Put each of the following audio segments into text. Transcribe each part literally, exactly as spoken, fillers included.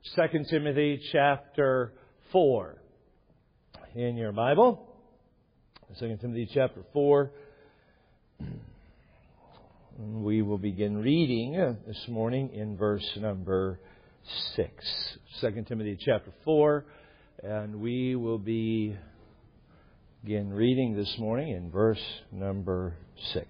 Second Timothy chapter four in your Bible. Second Timothy chapter four. We will begin reading this morning in verse number six. Second Timothy chapter four. And we will be begin reading this morning in verse number six.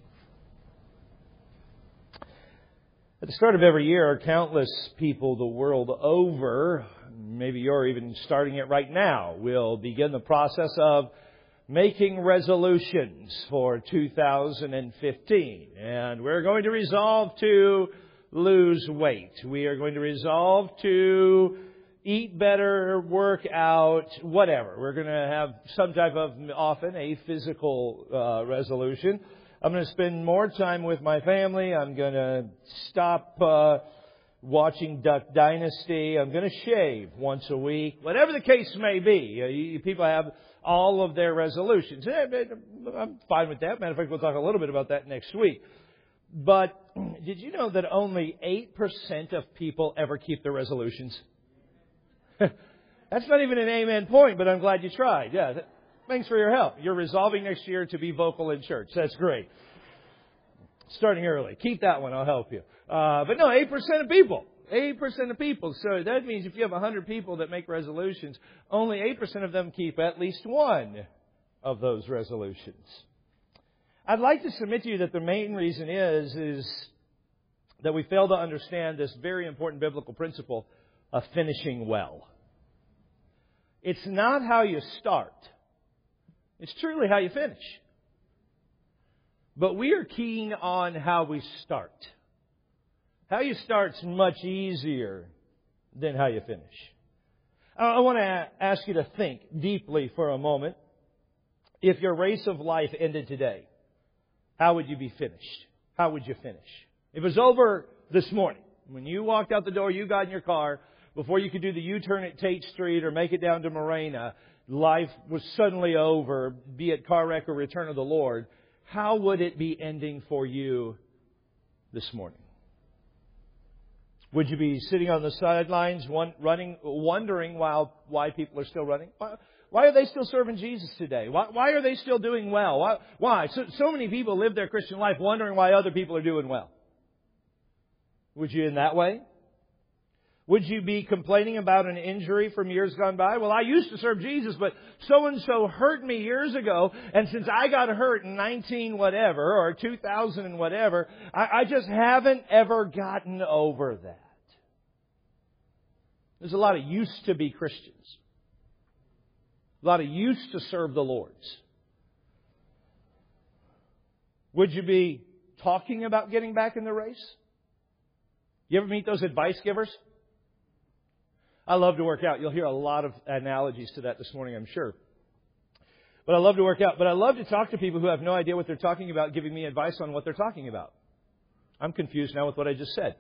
At the start of every year, countless people the world over, maybe you're even starting it right now, will begin the process of making resolutions for two thousand fifteen. And we're going to resolve to lose weight. We are going to resolve to eat better, work out, whatever. We're going to have some type of, often, a physical uh, resolution. I'm going to spend more time with my family. I'm going to stop uh, watching Duck Dynasty. I'm going to shave once a week. Whatever the case may be. Uh, you, people have all of their resolutions. I'm fine with that. Matter of fact, we'll talk a little bit about that next week. But did you know that only eight percent of people ever keep their resolutions? That's not even an amen point, but I'm glad you tried. Yeah. Thanks for your help. You're resolving next year to be vocal in church. That's great. Starting early. Keep that one. I'll help you. Uh, but no, eight percent of people. eight percent of people. So that means if you have one hundred people that make resolutions, only eight percent of them keep at least one of those resolutions. I'd like to submit to you that the main reason is, is that we fail to understand this very important biblical principle of finishing well. It's not how you start. It's truly how you finish. But we are keen on how we start. How you start's much easier than how you finish. I want to ask you to think deeply for a moment. If your race of life ended today, how would you be finished? How would you finish? If it was over this morning, when you walked out the door, you got in your car, before you could do the U-turn at Tate Street or make it down to Morena, life was suddenly over, be it car wreck or return of the Lord, how would it be ending for you this morning? Would you be sitting on the sidelines, one, running, wondering while, why people are still running? Why, why are they still serving Jesus today? Why, why are they still doing well? Why? why? So, so many people live their Christian life wondering why other people are doing well. Would you in that way? Would you be complaining about an injury from years gone by? Well, I used to serve Jesus, but so-and-so hurt me years ago, and since I got hurt in nineteen whatever, or two thousand and whatever, I, I just haven't ever gotten over that. There's a lot of used to be Christians. A lot of used to serve the Lord's. Would you be talking about getting back in the race? You ever meet those advice givers? I love to work out. You'll hear a lot of analogies to that this morning, I'm sure. But I love to work out. But I love to talk to people who have no idea what they're talking about, giving me advice on what they're talking about. I'm confused now with what I just said.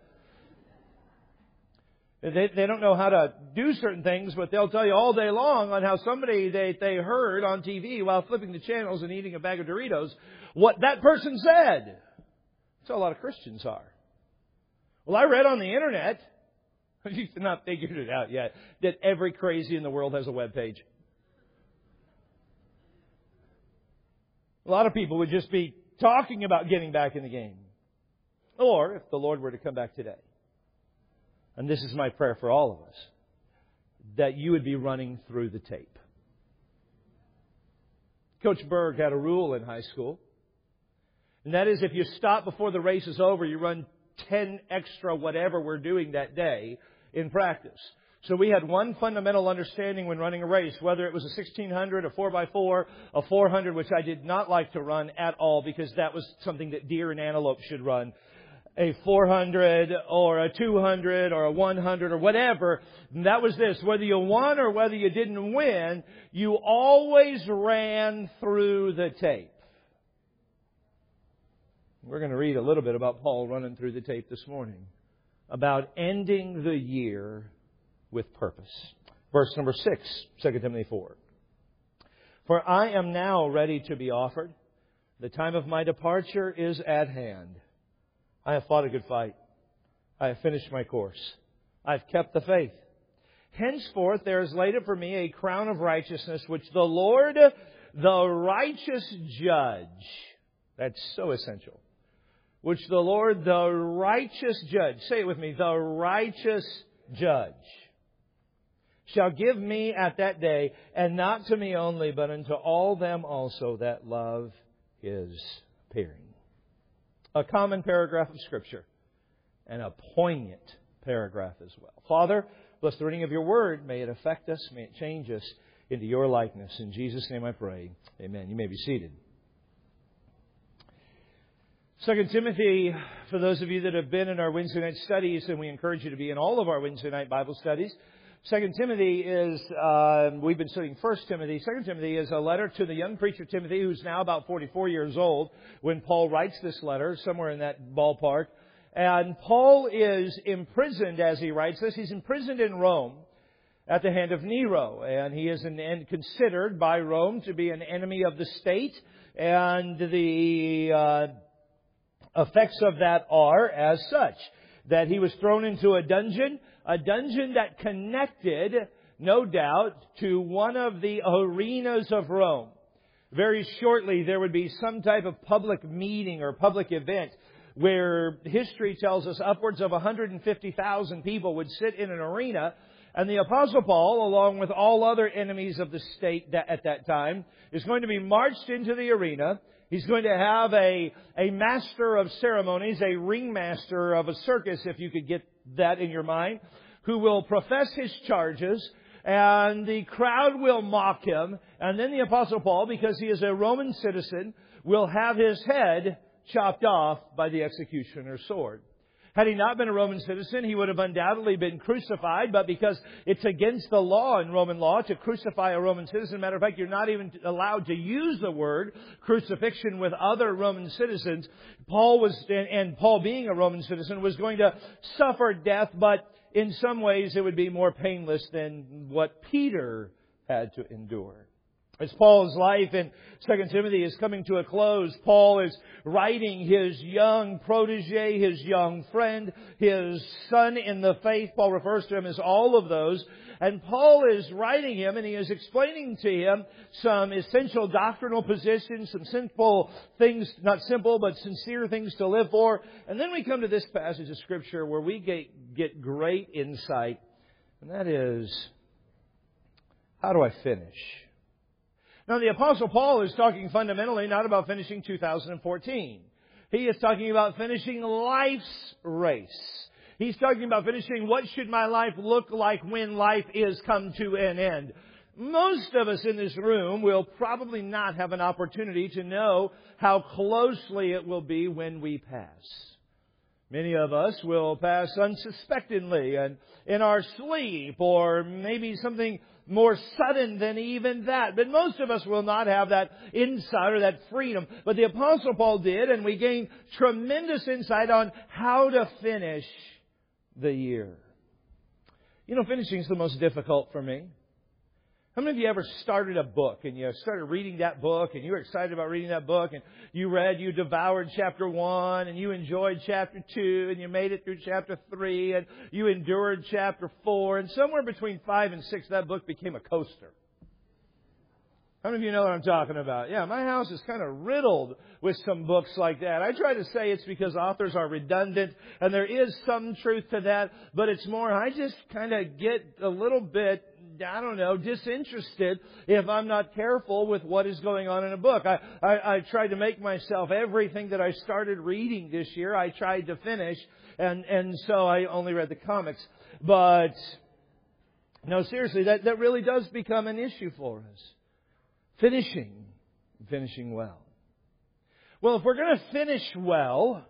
They, they don't know how to do certain things, but they'll tell you all day long on how somebody they, they heard on T V while flipping the channels and eating a bag of Doritos what that person said. That's how a lot of Christians are. Well, I read on the internet, you've not figured it out yet, that every crazy in the world has a web page. A lot of people would just be talking about getting back in the game. Or, if the Lord were to come back today, and this is my prayer for all of us, that you would be running through the tape. Coach Berg had a rule in high school, and that is if you stop before the race is over, you run ten extra whatever we're doing that day in practice. So we had one fundamental understanding when running a race, whether it was a sixteen hundred, a four by four, a four hundred, which I did not like to run at all because that was something that deer and antelope should run. A four hundred or a two hundred or a one hundred or whatever. And that was this. Whether you won or whether you didn't win, you always ran through the tape. We're going to read a little bit about Paul running through the tape this morning. About ending the year with purpose. Verse number six, Second Timothy four. For I am now ready to be offered. The time of my departure is at hand. I have fought a good fight. I have finished my course. I've kept the faith. Henceforth there is laid up for me a crown of righteousness, which the Lord, the righteous judge, that's so essential, which the Lord, the righteous judge, say it with me, the righteous judge, shall give me at that day, and not to me only, but unto all them also that love His appearing. A common paragraph of Scripture, and a poignant paragraph as well. Father, bless the reading of Your Word. May it affect us. May it change us into Your likeness. In Jesus' name I pray. Amen. You may be seated. Second Timothy, for those of you that have been in our Wednesday night studies, and we encourage you to be in all of our Wednesday night Bible studies, Second Timothy is, uh, we've been studying First Timothy. Second Timothy is a letter to the young preacher Timothy, who's now about forty-four years old when Paul writes this letter, somewhere in that ballpark. And Paul is imprisoned as he writes this. He's imprisoned in Rome at the hand of Nero. And he is an, and considered by Rome to be an enemy of the state. And the uh, effects of that are as such, that he was thrown into a dungeon, a dungeon that connected, no doubt, to one of the arenas of Rome. Very shortly, there would be some type of public meeting or public event where history tells us upwards of one hundred fifty thousand people would sit in an arena, and the Apostle Paul, along with all other enemies of the state that, at that time, is going to be marched into the arena. He's going to have a, a master of ceremonies, a ringmaster of a circus, if you could get that in your mind, who will profess his charges, and the crowd will mock him. And then the Apostle Paul, because he is a Roman citizen, will have his head chopped off by the executioner's sword. Had he not been a Roman citizen, he would have undoubtedly been crucified, but because it's against the law in Roman law to crucify a Roman citizen, matter of fact, you're not even allowed to use the word crucifixion with other Roman citizens. Paul was, and, and Paul being a Roman citizen, was going to suffer death, but in some ways it would be more painless than what Peter had to endure. As Paul's life in Second Timothy is coming to a close, Paul is writing his young protege, his young friend, his son in the faith. Paul refers to him as all of those. And Paul is writing him, and he is explaining to him some essential doctrinal positions, some simple things, not simple, but sincere things to live for. And then we come to this passage of Scripture where we get, get great insight. And that is, how do I finish? Now, the Apostle Paul is talking fundamentally not about finishing two thousand fourteen. He is talking about finishing life's race. He's talking about finishing what should my life look like when life is come to an end. Most of us in this room will probably not have an opportunity to know how closely it will be when we pass. Many of us will pass unsuspectingly and in our sleep, or maybe something more sudden than even that. But most of us will not have that insight or that freedom. But the Apostle Paul did, and we gained tremendous insight on how to finish the year. You know, finishing is the most difficult for me. How many of you ever started a book and you started reading that book and you were excited about reading that book and you read, you devoured chapter one and you enjoyed chapter two and you made it through chapter three and you endured chapter four, and somewhere between five and six that book became a coaster? How many of you know what I'm talking about? Yeah, my house is kind of riddled with some books like that. I try to say it's because authors are redundant, and there is some truth to that, but it's more, I just kind of get a little bit, I don't know, disinterested if I'm not careful with what is going on in a book. I, I, I tried to make myself everything that I started reading this year, I tried to finish, and, and so I only read the comics. But, no, seriously, that, that really does become an issue for us. Finishing, finishing well. Well, if we're going to finish well,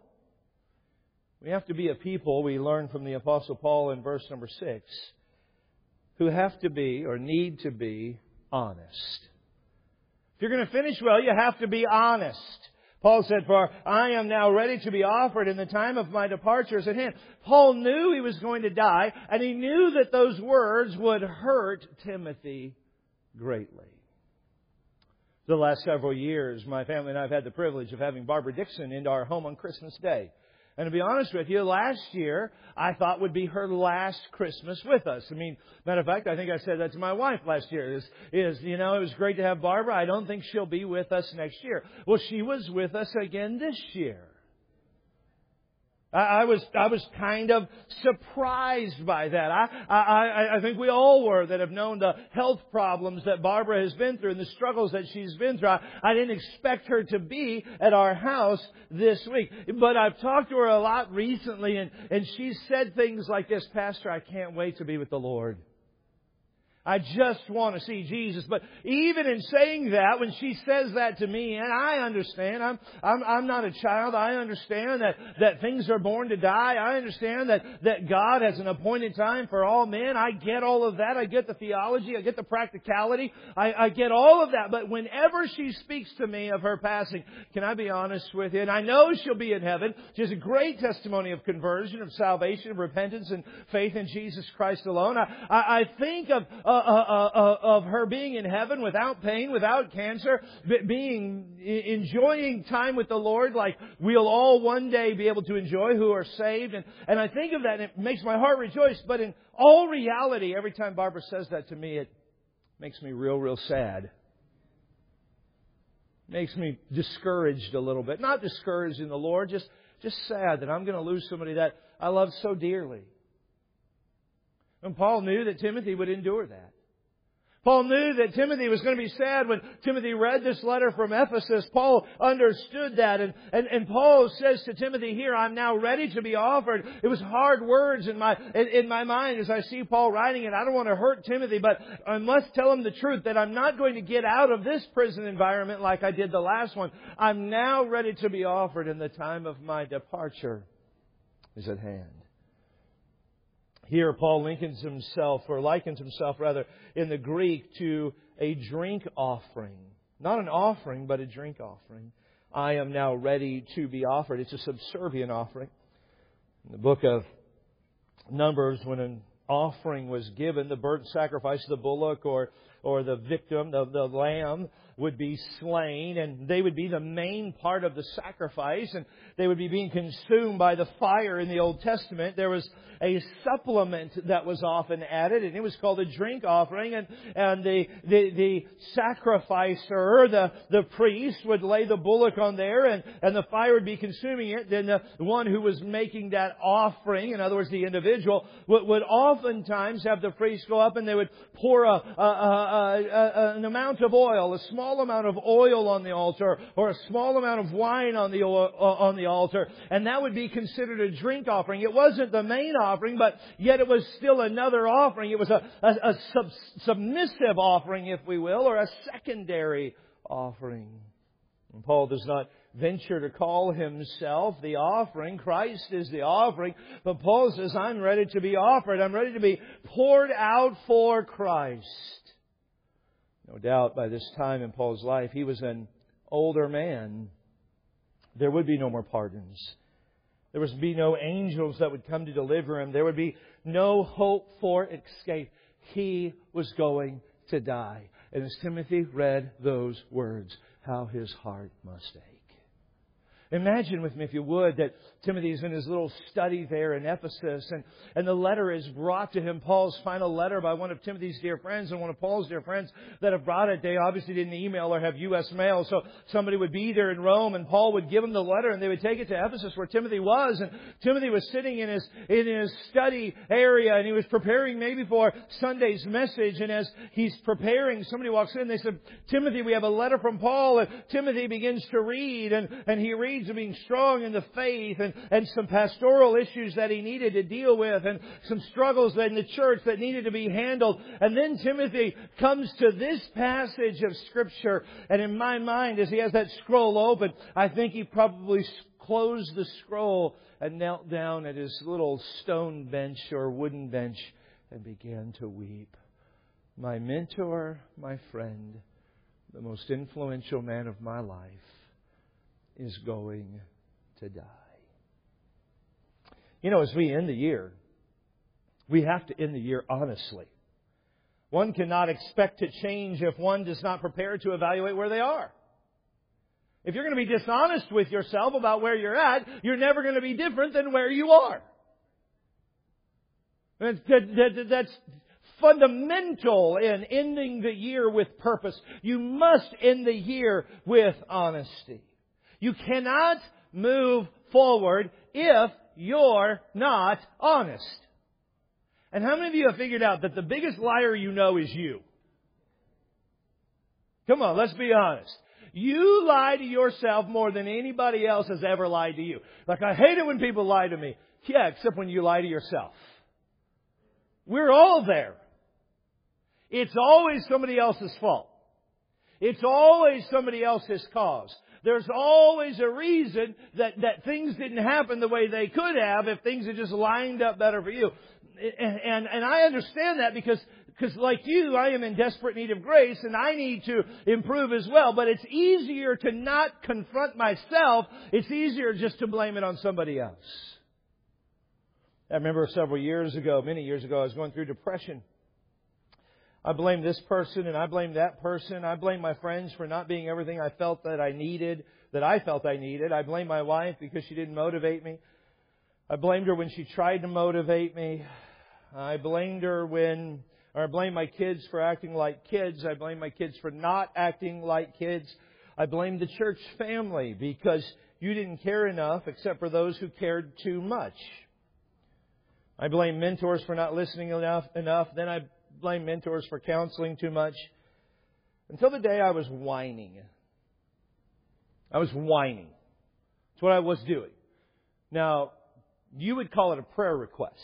we have to be a people, we learn from the Apostle Paul in verse number six, who have to be or need to be honest. If you're going to finish well, you have to be honest. Paul said, "For I am now ready to be offered, and the time of my departure is at hand." Paul knew he was going to die, and he knew that those words would hurt Timothy greatly. The last several years, my family and I have had the privilege of having Barbara Dixon into our home on Christmas Day. And to be honest with you, last year I thought would be her last Christmas with us. I mean, matter of fact, I think I said that to my wife last year. Is, is you know, it was great to have Barbara. I don't think she'll be with us next year. Well, she was with us again this year. I was I was kind of surprised by that. I, I I think we all were that have known the health problems that Barbara has been through and the struggles that she's been through. I, I didn't expect her to be at our house this week. But I've talked to her a lot recently, and, and she's said things like this: Pastor, I can't wait to be with the Lord. I just want to see Jesus. But even in saying that, when she says that to me, and I understand, I'm I'm I'm not a child. I understand that, that things are born to die. I understand that, that God has an appointed time for all men. I get all of that. I get the theology. I get the practicality. I, I get all of that. But whenever she speaks to me of her passing, can I be honest with you? And I know she'll be in heaven. She has a great testimony of conversion, of salvation, of repentance, and faith in Jesus Christ alone. I, I, I think of Uh, uh, uh, of her being in heaven without pain, without cancer, being enjoying time with the Lord like we'll all one day be able to enjoy who are saved. And, and I think of that and it makes my heart rejoice. But in all reality, every time Barbara says that to me, it makes me real, real sad. Makes me discouraged a little bit. Not discouraged in the Lord, just, just sad that I'm going to lose somebody that I love so dearly. And Paul knew that Timothy would endure that. Paul knew that Timothy was going to be sad when Timothy read this letter from Ephesus. Paul understood that. And, and, and Paul says to Timothy here, I'm now ready to be offered. It was hard words in my, in, in my mind as I see Paul writing it. I don't want to hurt Timothy, but I must tell him the truth that I'm not going to get out of this prison environment like I did the last one. I'm now ready to be offered, and the time of my departure is at hand. Here, Paul likens himself, or likens himself rather, in the Greek to a drink offering. Not an offering, but a drink offering. I am now ready to be offered. It's a subservient offering. In the book of Numbers, when an offering was given, the burnt sacrifice, the bullock or or the victim, the, the lamb, would be slain, and they would be the main part of the sacrifice, and they would be being consumed by the fire in the Old Testament. There was a supplement that was often added, and it was called a drink offering, and, and the, the, the sacrificer, the, the priest, would lay the bullock on there, and, and the fire would be consuming it. Then the one who was making that offering, in other words, the individual, would, would oftentimes have the priest go up and they would pour a, a, a, a, an amount of oil, a small amount of oil on the altar, or a small amount of wine on the oil, on the altar, and that would be considered a drink offering. It wasn't the main offering, but yet it was still another offering. It was a, a, a sub, submissive offering, if we will, or a secondary offering. And Paul does not venture to call himself the offering. Christ is the offering. But Paul says, I'm ready to be offered. I'm ready to be poured out for Christ. No doubt by this time in Paul's life, he was an older man. There would be no more pardons. There would be no angels that would come to deliver him. There would be no hope for escape. He was going to die. And as Timothy read those words, how his heart must ache. Imagine with me, if you would, that Timothy's in his little study there in Ephesus, and, and the letter is brought to him, Paul's final letter, by one of Timothy's dear friends and one of Paul's dear friends that have brought it. They obviously didn't email or have U S mail, so somebody would be there in Rome, and Paul would give him the letter, and they would take it to Ephesus where Timothy was, and Timothy was sitting in his in his study area, and he was preparing maybe for Sunday's message, and as he's preparing, somebody walks in, and they said, Timothy, we have a letter from Paul, and Timothy begins to read, and, and he reads of being strong in the faith, and, and some pastoral issues that he needed to deal with, and some struggles in the church that needed to be handled. And then Timothy comes to this passage of Scripture, and in my mind, as he has that scroll open, I think he probably closed the scroll and knelt down at his little stone bench or wooden bench and began to weep. My mentor, my friend, the most influential man of my life, is going to die. You know, as we end the year, we have to end the year honestly. One cannot expect to change if one does not prepare to evaluate where they are. If you're going to be dishonest with yourself about where you're at, you're never going to be different than where you are. That's, that, that, that's fundamental in ending the year with purpose. You must end the year with honesty. You cannot move forward if you're not honest. And how many of you have figured out that the biggest liar you know is you? Come on, let's be honest. You lie to yourself more than anybody else has ever lied to you. Like, I hate it when people lie to me. Yeah, except when you lie to yourself. We're all there. It's always somebody else's fault. It's always somebody else's cause. There's always a reason that, that things didn't happen the way they could have if things had just lined up better for you. And, and, and I understand that because, because like you, I am in desperate need of grace and I need to improve as well. But it's easier to not confront myself. It's easier just to blame it on somebody else. I remember several years ago, many years ago, I was going through depression. I blamed this person and I blamed that person. I blamed my friends for not being everything I felt that I needed, that I felt I needed. I blamed my wife because she didn't motivate me. I blamed her when she tried to motivate me. I blamed her when, or I blamed my kids for acting like kids. I blamed my kids for not acting like kids. I blamed the church family because you didn't care enough except for those who cared too much. I blamed mentors for not listening enough. enough. Then I blamed mentors for counseling too much. Until the day I was whining. I was whining. That's what I was doing. Now, you would call it a prayer request.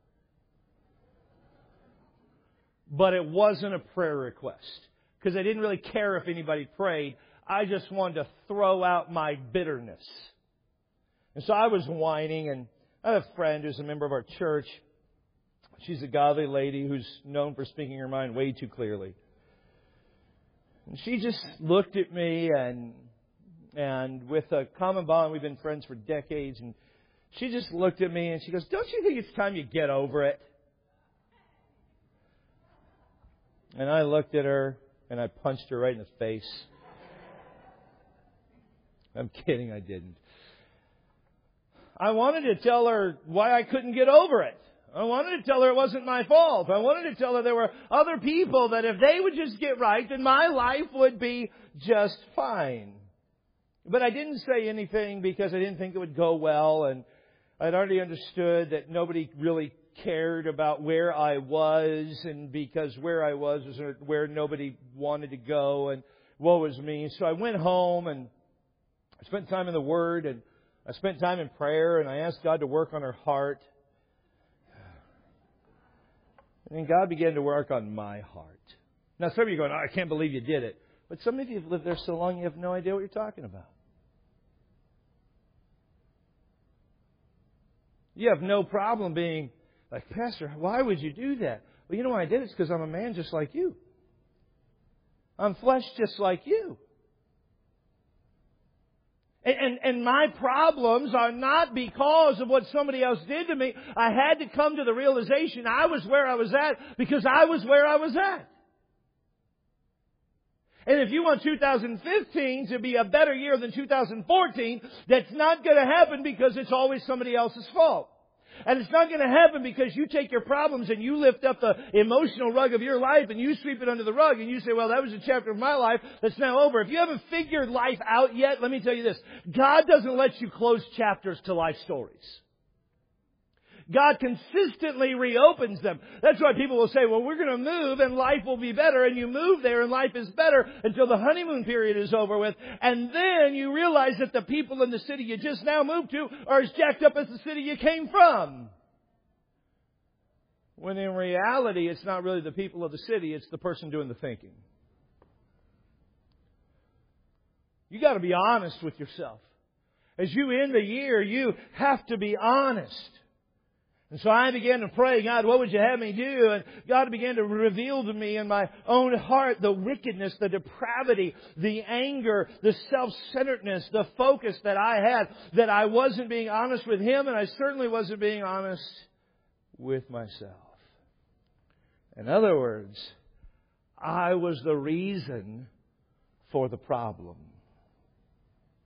But it wasn't a prayer request. Because I didn't really care if anybody prayed. I just wanted to throw out my bitterness. And so I was whining, and I have a friend who's a member of our church. She's a godly lady who's known for speaking her mind way too clearly. And she just looked at me, and and with a common bond, we've been friends for decades, and she just looked at me and she goes, "Don't you think it's time you get over it?" And I looked at her and I punched her right in the face. I'm kidding, I didn't. I wanted to tell her why I couldn't get over it. I wanted to tell her it wasn't my fault. I wanted to tell her there were other people that if they would just get right, then my life would be just fine. But I didn't say anything because I didn't think it would go well, and I'd already understood that nobody really cared about where I was, and because where I was was where nobody wanted to go, and woe was me. So I went home and I spent time in the Word, and I spent time in prayer, and I asked God to work on her heart. And then God began to work on my heart. Now some of you are going, "Oh, I can't believe you did it." But some of you have lived there so long you have no idea what you're talking about. You have no problem being like, "Pastor, why would you do that?" Well, you know why I did it? It's because I'm a man just like you. I'm flesh just like you. And, and, and my problems are not because of what somebody else did to me. I had to come to the realization I was where I was at because I was where I was at. And if you want two thousand fifteen to be a better year than two thousand fourteen, that's not going to happen because it's always somebody else's fault. And it's not going to happen because you take your problems and you lift up the emotional rug of your life and you sweep it under the rug and you say, "Well, that was a chapter of my life that's now over." If you haven't figured life out yet, let me tell you this. God doesn't let you close chapters to life stories. God consistently reopens them. That's why people will say, "Well, we're going to move and life will be better." And you move there and life is better until the honeymoon period is over with. And then you realize that the people in the city you just now moved to are as jacked up as the city you came from. When in reality, it's not really the people of the city, it's the person doing the thinking. You got to be honest with yourself. As you end the year, you have to be honest. And so I began to pray, "God, what would you have me do?" And God began to reveal to me in my own heart the wickedness, the depravity, the anger, the self-centeredness, the focus that I had, that I wasn't being honest with Him, and I certainly wasn't being honest with myself. In other words, I was the reason for the problem.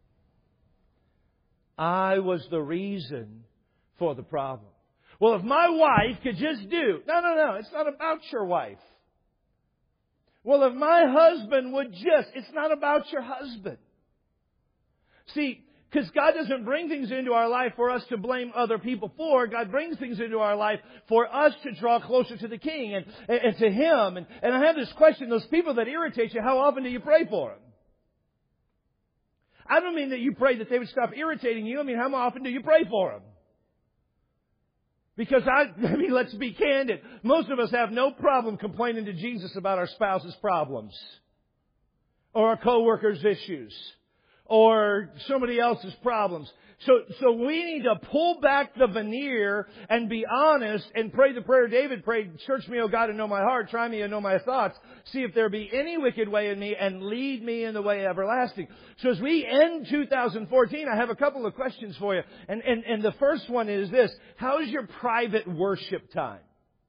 I was the reason for the problem. Well, if my wife could just do... No, no, no. It's not about your wife. Well, if my husband would just... It's not about your husband. See, because God doesn't bring things into our life for us to blame other people for. God brings things into our life for us to draw closer to the King and, and, and to Him. And, and I have this question. Those people that irritate you, how often do you pray for them? I don't mean that you pray that they would stop irritating you. I mean, how often do you pray for them? Because I, I mean, let's be candid. Most of us have no problem complaining to Jesus about our spouse's problems. Or our coworkers' issues. Or somebody else's problems. So, so we need to pull back the veneer and be honest and pray the prayer David prayed, search me, O God, and know my heart, try me and know my thoughts, see if there be any wicked way in me and lead me in the way everlasting. So as we end two thousand fourteen, I have a couple of questions for you. And, and, and the first one is this: how's your private worship time?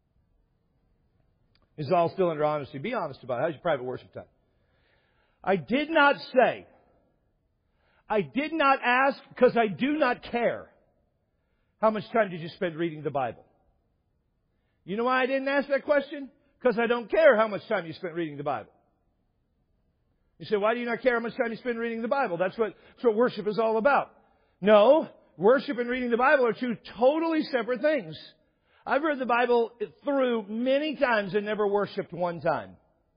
This is all still under honesty. Be honest about it. How's your private worship time? I did not say, I did not ask because I do not care. How much time did you spend reading the Bible? You know why I didn't ask that question? Because I don't care how much time you spent reading the Bible. You say, why do you not care how much time you spend reading the Bible? That's what, that's what worship is all about. No, worship and reading the Bible are two totally separate things. I've read the Bible through many times and never worshiped one time.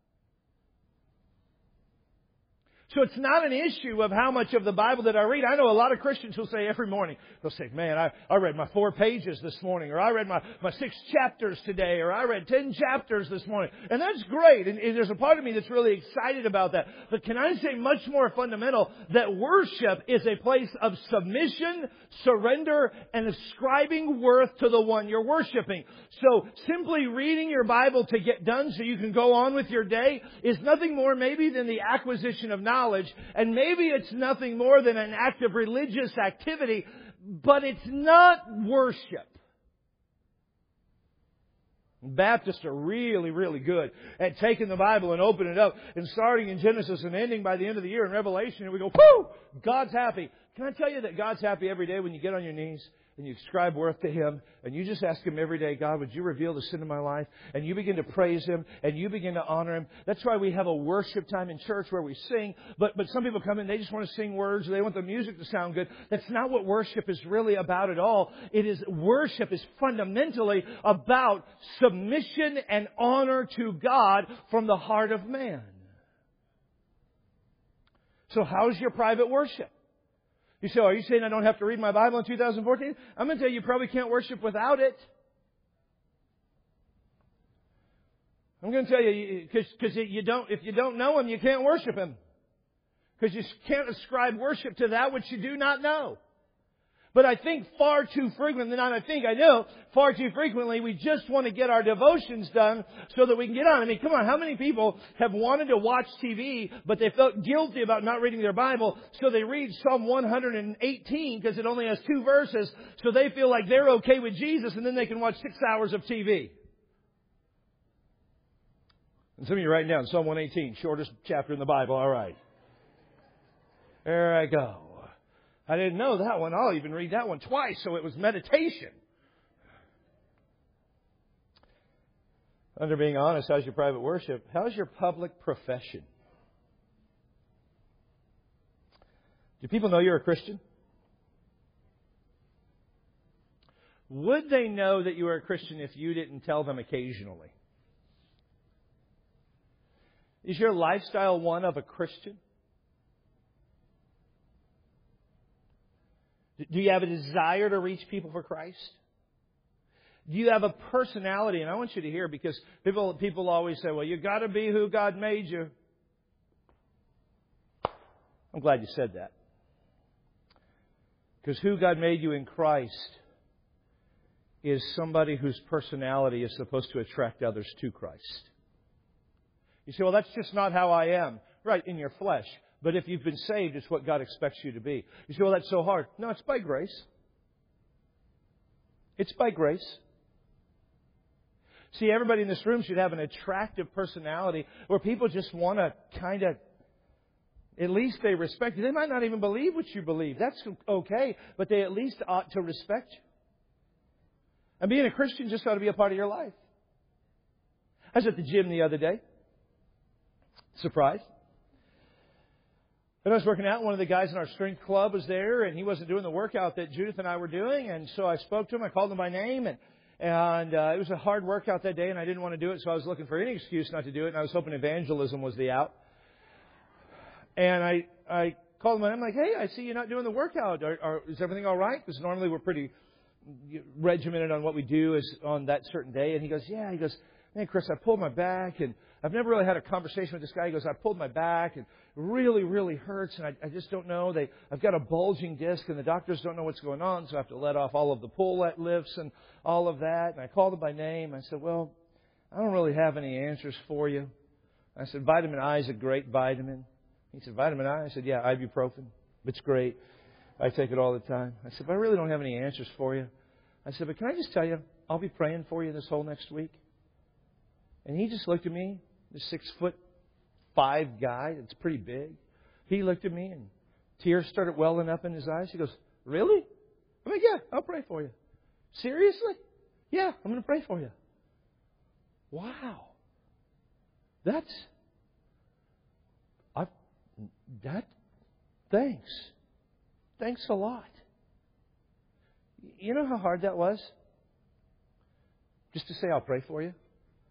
So it's not an issue of how much of the Bible that I read. I know a lot of Christians who say every morning, they'll say, man, I, I read my four pages this morning, or I read my, my six chapters today, or I read ten chapters this morning. And that's great. And, and there's a part of me that's really excited about that. But can I say much more fundamental, that worship is a place of submission, surrender, and ascribing worth to the one you're worshiping. So simply reading your Bible to get done so you can go on with your day is nothing more maybe than the acquisition of knowledge. And maybe it's nothing more than an act of religious activity, but it's not worship. Baptists are really, really good at taking the Bible and opening it up and starting in Genesis and ending by the end of the year in Revelation, and we go, whoo! God's happy. Can I tell you that God's happy every day when you get on your knees and you ascribe worth to Him and you just ask Him every day, God, would you reveal the sin of my life? And you begin to praise Him and you begin to honor Him. That's why we have a worship time in church where we sing. But, but some people come in, they just want to sing words, or they want the music to sound good. That's not what worship is really about at all. It is, worship is fundamentally about submission and honor to God from the heart of man. So how's your private worship? You say, oh, are you saying I don't have to read my Bible in two thousand fourteen? I'm going to tell you, you probably can't worship without it. I'm going to tell you, because you don't, if you don't know Him, you can't worship Him. Because you can't ascribe worship to that which you do not know. But I think far too frequently, not I think, I know, far too frequently, we just want to get our devotions done so that we can get on. I mean, come on, how many people have wanted to watch T V, but they felt guilty about not reading their Bible, so they read Psalm one hundred eighteen because it only has two verses, so they feel like they're okay with Jesus, and then they can watch six hours of T V. And some of you are writing down Psalm one eighteen, shortest chapter in the Bible. All right. There I go. I didn't know that one. I'll even read that one twice, so it was meditation. Under being honest, how's your private worship? How's your public profession? Do people know you're a Christian? Would they know that you are a Christian if you didn't tell them occasionally? Is your lifestyle one of a Christian? Do you have a desire to reach people for Christ? Do you have a personality? And I want you to hear, because people people always say, well, you've got to be who God made you. I'm glad you said that. Because who God made you in Christ is somebody whose personality is supposed to attract others to Christ. You say, well, that's just not how I am. Right, in your flesh. But if you've been saved, it's what God expects you to be. You say, well, that's so hard. No, it's by grace. It's by grace. See, everybody in this room should have an attractive personality where people just want to kind of At least they respect you. They might not even believe what you believe. That's okay, but they at least ought to respect you. And being a Christian just ought to be a part of your life. I was at the gym the other day. Surprise. And I was working out. One of the guys in our strength club was there, and he wasn't doing the workout that Judith and I were doing. And so I spoke to him. I called him by name, and and uh, it was a hard workout that day, and I didn't want to do it, so I was looking for any excuse not to do it. And I was hoping evangelism was the out. And I I called him, and I'm like, "Hey, I see you're not doing the workout. Are, are, is everything all right?" Because normally we're pretty regimented on what we do is on that certain day. And he goes, "Yeah." He goes, "Man, Chris, I pulled my back, and I've never really had a conversation with this guy." He goes, "I pulled my back, and it really, really hurts, and I, I just don't know. They, I've got a bulging disc, and the doctors don't know what's going on, so I have to let off all of the pull lifts and all of that." And I called him by name. I said, "Well, I don't really have any answers for you." I said, "Vitamin I is a great vitamin." He said, "Vitamin I?" I said, "Yeah, ibuprofen. It's great. I take it all the time." I said, "But I really don't have any answers for you." I said, "But can I just tell you, I'll be praying for you this whole next week." And he just looked at me, this six foot five guy, it's pretty big. He looked at me and tears started welling up in his eyes. He goes, "Really?" I'm like, "Yeah, I'll pray for you." "Seriously?" "Yeah, I'm going to pray for you." Wow. That's, I've, that, thanks. Thanks a lot. You know how hard that was? Just to say, "I'll pray for you."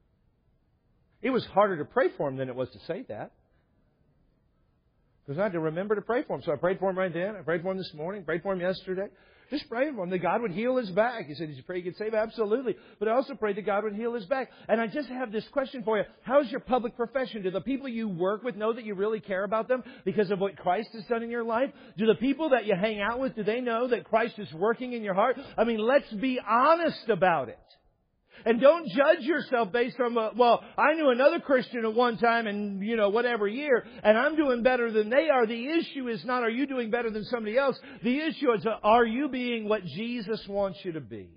It was harder to pray for him than it was to say that. Because I had to remember to pray for him. So I prayed for him right then. I prayed for him this morning. Prayed for him yesterday. Just praying for him that God would heal his back. He said, "Did you pray you get saved?" Absolutely. But I also prayed that God would heal his back. And I just have this question for you. How's your public profession? Do the people you work with know that you really care about them because of what Christ has done in your life? Do the people that you hang out with, do they know that Christ is working in your heart? I mean, let's be honest about it. And don't judge yourself based on, well, I knew another Christian at one time and, you know, whatever year, and I'm doing better than they are. The issue is not, are you doing better than somebody else? The issue is, are you being what Jesus wants you to be?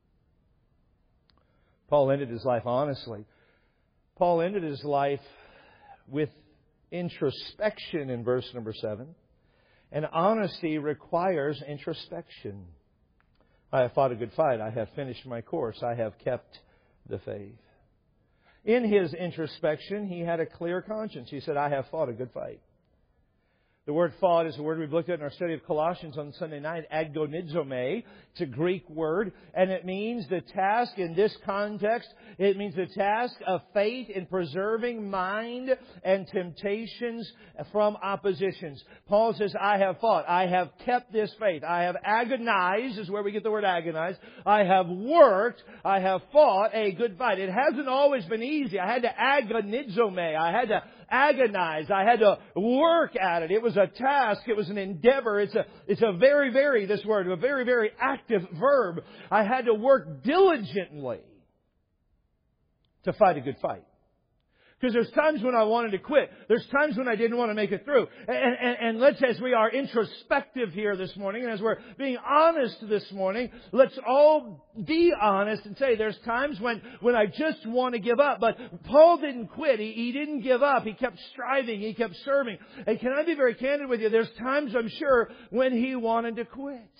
Paul ended his life honestly. Paul ended his life with introspection in verse number seven. And honesty requires introspection. "I have fought a good fight. I have finished my course. I have kept the faith." In his introspection, he had a clear conscience. He said, "I have fought a good fight." The word "fought" is a word we've looked at in our study of Colossians on Sunday night, agonizomai. It's a Greek word, and it means the task in this context. It means the task of faith in preserving mind and temptations from oppositions. Paul says, "I have fought. I have kept this faith. I have agonized," is where we get the word agonize. "I have worked. I have fought a good fight." It hasn't always been easy. I had to agonizomai. I had to agonize. I had to work at it. It was a task. It was an endeavor. It's a, it's a very, very, this word, a very, very active verb. I had to work diligently to fight a good fight. Because there's times when I wanted to quit. There's times when I didn't want to make it through. And, and, and let's, as we are introspective here this morning, and as we're being honest this morning, let's all be honest and say there's times when, when I just want to give up. But Paul didn't quit. He, he didn't give up. He kept striving. He kept serving. And can I be very candid with you? There's times, I'm sure, when he wanted to quit.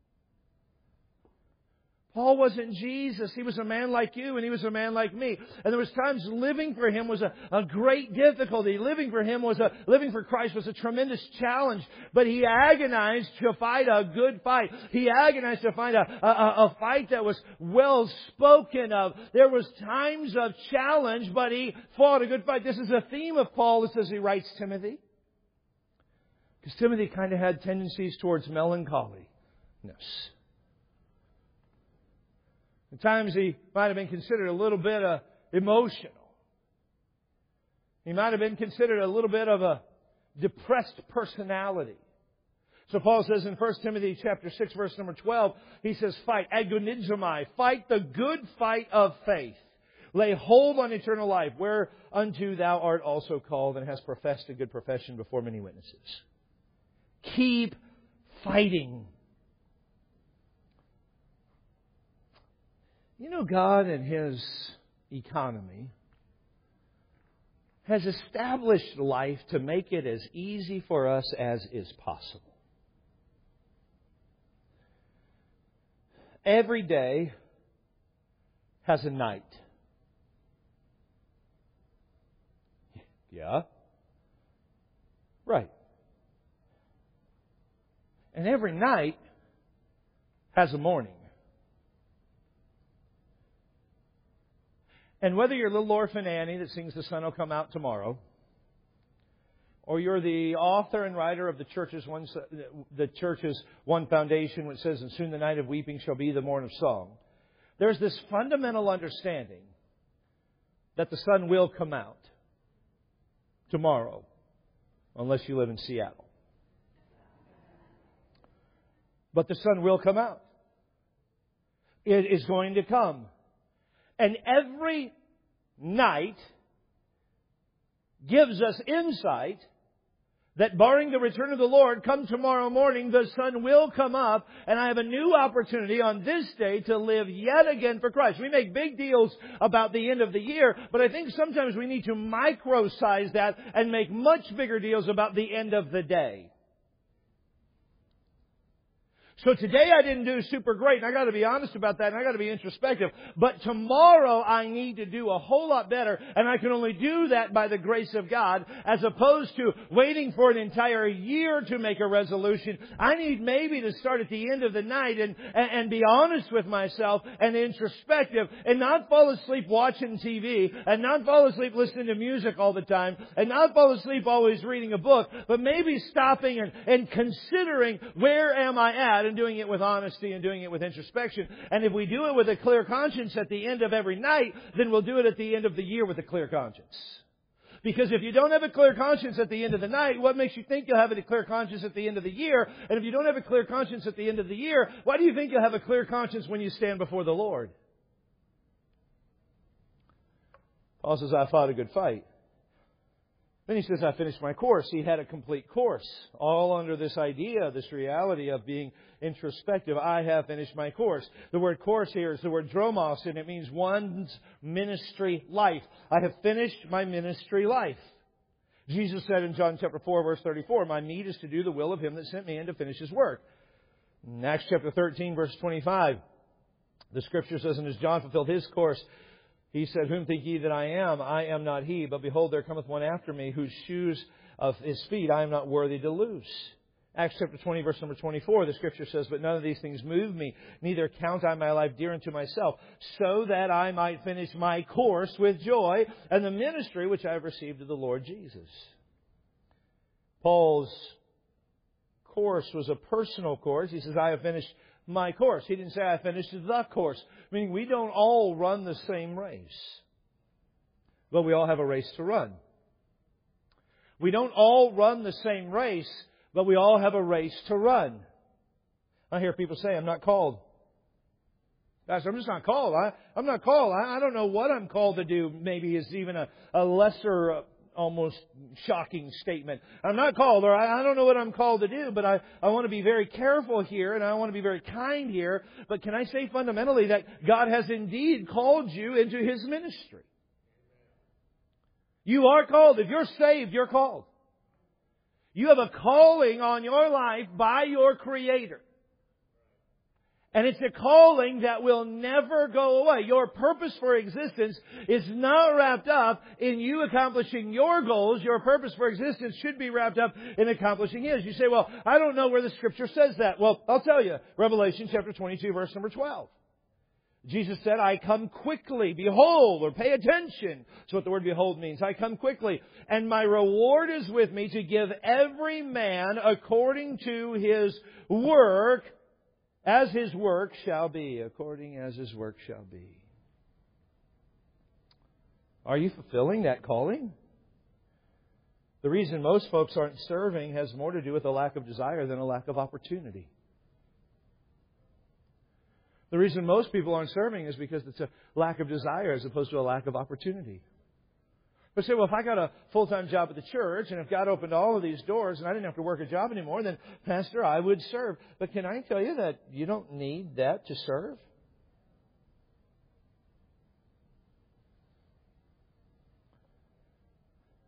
Paul wasn't Jesus. He was a man like you and he was a man like me. And there was times living for him was a, a great difficulty. Living for him was a, living for Christ was a tremendous challenge. But he agonized to fight a good fight. He agonized to find a, a, a fight that was well spoken of. There was times of challenge, but he fought a good fight. This is a theme of Paul as he writes Timothy. Because Timothy kind of had tendencies towards melancholy. At times he might have been considered a little bit uh, emotional. He might have been considered a little bit of a depressed personality. So Paul says in First Timothy chapter six, verse number twelve, he says, fight, agonizomai, fight the good fight of faith. Lay hold on eternal life, whereunto thou art also called and hast professed a good profession before many witnesses. Keep fighting. You know, God and His economy has established life to make it as easy for us as is possible. Every day has a night. Yeah? Right. And every night has a morning. And whether you're little orphan Annie that sings "The Sun Will Come Out Tomorrow," or you're the author and writer of the church's one, the church's one foundation, which says, "And soon the night of weeping shall be the morn of song," there's this fundamental understanding that the sun will come out tomorrow, unless you live in Seattle. But the sun will come out. It is going to come. And every night gives us insight that barring the return of the Lord, come tomorrow morning, the sun will come up, and I have a new opportunity on this day to live yet again for Christ. We make big deals about the end of the year, but I think sometimes we need to micro-size that and make much bigger deals about the end of the day. So today I didn't do super great, and I got to be honest about that, and I got to be introspective. But tomorrow I need to do a whole lot better, and I can only do that by the grace of God, as opposed to waiting for an entire year to make a resolution. I need maybe to start at the end of the night and, and, and be honest with myself and introspective, and not fall asleep watching T V, and not fall asleep listening to music all the time, and not fall asleep always reading a book, but maybe stopping and, and considering, where am I at? And doing it with honesty and doing it with introspection. And if we do it with a clear conscience at the end of every night, then we'll do it at the end of the year with a clear conscience. Because if you don't have a clear conscience at the end of the night, what makes you think you'll have a clear conscience at the end of the year? And if you don't have a clear conscience at the end of the year, why do you think you'll have a clear conscience when you stand before the Lord? Paul says, I fought a good fight. Then he says, I finished my course. He had a complete course, all under this idea, this reality of being introspective. I have finished my course. The word course here is the word dromos, and it means one's ministry life. I have finished my ministry life. Jesus said in John chapter four, verse thirty-four, my meat is to do the will of Him that sent me and to finish His work. In Acts chapter thirteen, verse twenty-five, the Scripture says, and as John fulfilled his course, he said, whom think ye that I am? I am not he, but behold, there cometh one after me, whose shoes of his feet I am not worthy to loose. Acts chapter twenty, verse number twenty-four, the Scripture says, but none of these things move me, neither count I my life dear unto myself, so that I might finish my course with joy, and the ministry which I have received of the Lord Jesus. Paul's course was a personal course. He says, I have finished my course. He didn't say I finished the course. Meaning we don't all run the same race. But we all have a race to run. We don't all run the same race, but we all have a race to run. I hear people say, I'm not called. Pastor, I'm just not called. I, I'm not called. I, I don't know what I'm called to do. Maybe is even a, a lesser uh, almost shocking statement. I'm not called, or I, I don't know what I'm called to do, but I, I want to be very careful here, and I want to be very kind here. But can I say fundamentally that God has indeed called you into His ministry? You are called. If you're saved, you're called. You have a calling on your life by your Creator. And it's a calling that will never go away. Your purpose for existence is not wrapped up in you accomplishing your goals. Your purpose for existence should be wrapped up in accomplishing His. You say, well, I don't know where the Scripture says that. Well, I'll tell you. Revelation chapter twenty-two, verse number twelve. Jesus said, I come quickly. Behold, or pay attention. That's what the word behold means. I come quickly. And my reward is with me to give every man according to his work, as his work shall be, according as his work shall be. Are you fulfilling that calling? The reason most folks aren't serving has more to do with a lack of desire than a lack of opportunity. The reason most people aren't serving is because it's a lack of desire as opposed to a lack of opportunity. But say, well, if I got a full-time job at the church, and if God opened all of these doors and I didn't have to work a job anymore, then, Pastor, I would serve. But can I tell you that you don't need that to serve?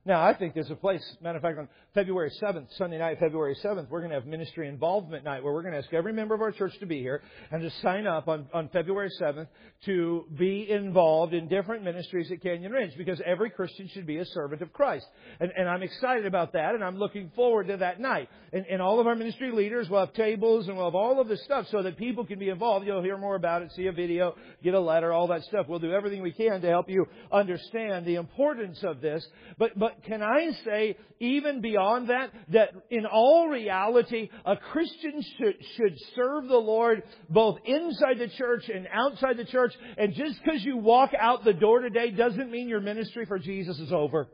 Now, I think there's a place, matter of fact, on February seventh, Sunday night, February seventh, we're going to have Ministry Involvement Night where we're going to ask every member of our church to be here and to sign up on, on February seventh to be involved in different ministries at Canyon Ridge, because every Christian should be a servant of Christ. And, and I'm excited about that, and I'm looking forward to that night. And, and all of our ministry leaders will have tables and we'll have all of this stuff so that people can be involved. You'll hear more about it, see a video, get a letter, all that stuff. We'll do everything we can to help you understand the importance of this. But, but can I say, even beyond that, that in all reality, a Christian should, should serve the Lord both inside the church and outside the church. And just because you walk out the door today doesn't mean your ministry for Jesus is over.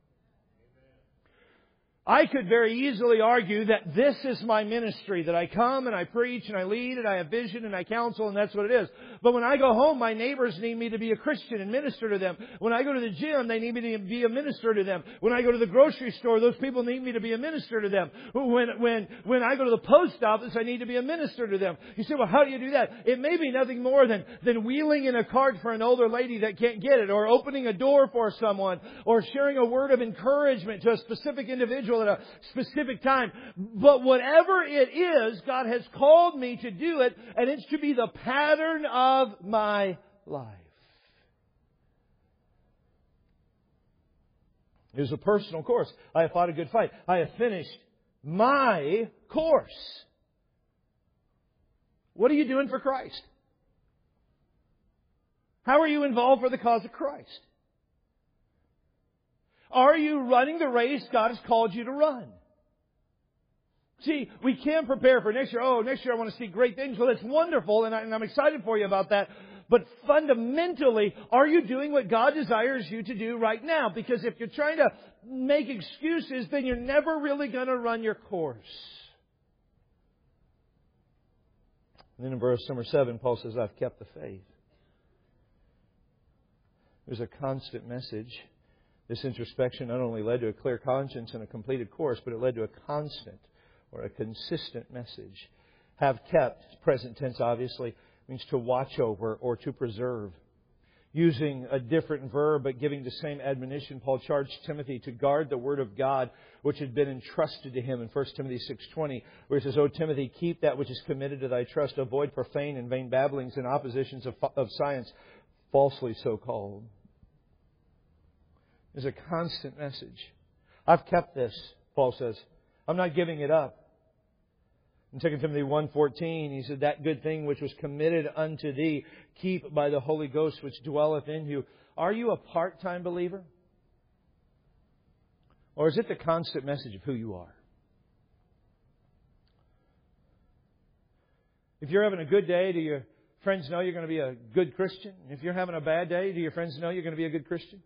I could very easily argue that this is my ministry, that I come and I preach and I lead and I have vision and I counsel, and that's what it is. But when I go home, my neighbors need me to be a Christian and minister to them. When I go to the gym, they need me to be a minister to them. When I go to the grocery store, those people need me to be a minister to them. When, when, when I go to the post office, I need to be a minister to them. You say, well, how do you do that? It may be nothing more than, than wheeling in a cart for an older lady that can't get it, or opening a door for someone, or sharing a word of encouragement to a specific individual at a specific time. But whatever it is, God has called me to do it, and it's to be the pattern of my life. It was a personal course. I have fought a good fight. I have finished my course. What are you doing for Christ? How are you involved for the cause of Christ? Are you running the race God has called you to run? See, we can prepare for next year. Oh, next year I want to see great things. Well, that's wonderful, and, I, and I'm excited for you about that. But fundamentally, are you doing what God desires you to do right now? Because if you're trying to make excuses, then you're never really going to run your course. And then in verse number seven, Paul says, I've kept the faith. There's a constant message. This introspection not only led to a clear conscience and a completed course, but it led to a constant or a consistent message. Have kept, present tense obviously, means to watch over or to preserve. Using a different verb but giving the same admonition, Paul charged Timothy to guard the Word of God which had been entrusted to him in First Timothy six twenty, where he says, O Timothy, keep that which is committed to thy trust. Avoid profane and vain babblings and oppositions of, of science, falsely so called. There's a constant message. I've kept this, Paul says. I'm not giving it up. In Second Timothy one fourteen, he said, that good thing which was committed unto thee, keep by the Holy Ghost which dwelleth in you. Are you a part-time believer? Or is it the constant message of who you are? If you're having a good day, do your friends know you're going to be a good Christian? If you're having a bad day, do your friends know you're going to be a good Christian?